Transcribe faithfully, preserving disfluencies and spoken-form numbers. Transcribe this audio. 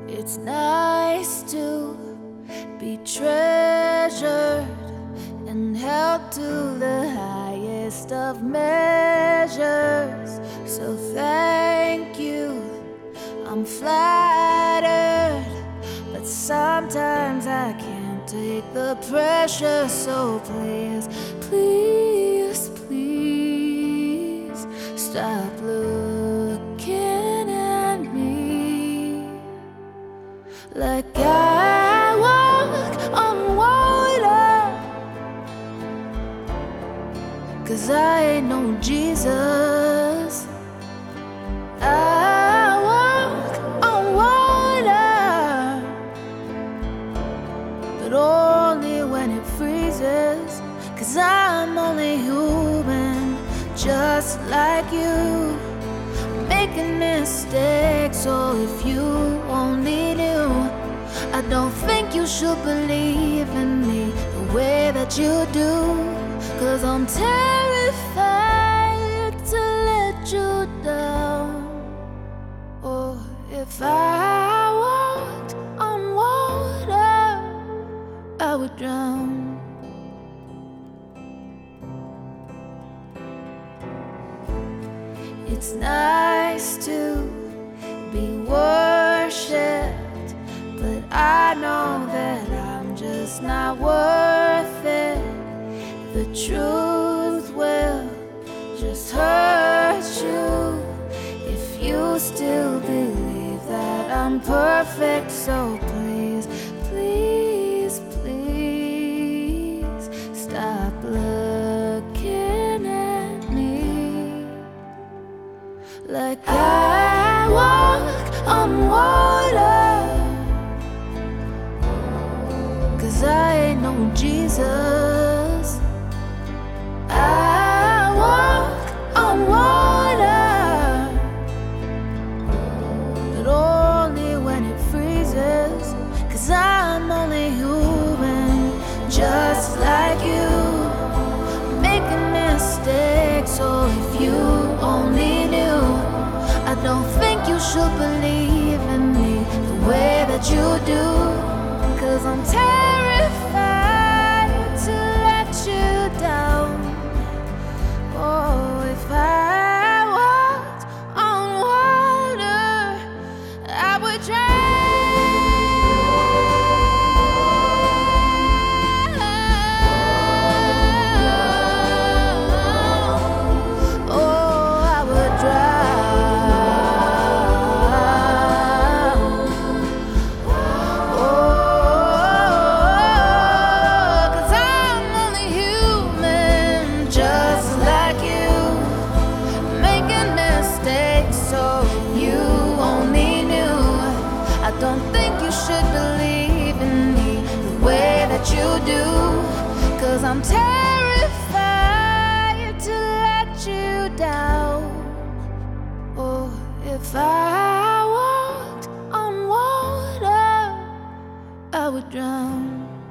It's nice to be treasured and held to the highest of measures. So thank you, I'm flattered, but sometimes I can't take the pressure. So please, please, please stop looking at me like I walk on water, 'cause I ain't no Jesus. I walk on water, but only when it freezes, 'cause I'm only human, just like you, making mistakes. So if you only knew, I don't think you should believe in me the way that you do, 'cause I'm terrified to let you down. Oh, if I walked on water, I would drown. It's nice to be worshipped, but I know that I'm just not worth it. The truth will just hurt you if you still believe that I'm perfect. So please, please, please stop looking at me like I walk on water, 'cause I ain't no Jesus. I walk on water, but only when it freezes, 'cause I'm only human, just like you, making mistakes. So if you only knew, I don't think you should believe in me the way that you do, 'cause I'm terrified to let you down. Oh, if I walked on water, I would drown. Oh, I would drown. Oh, 'cause I'm only human, just like you, making mistakes. So if you only knew, I don't think you should believe in me the way that you do, 'cause I'm terrified to let you down. Oh, if I walked on water, I would drown.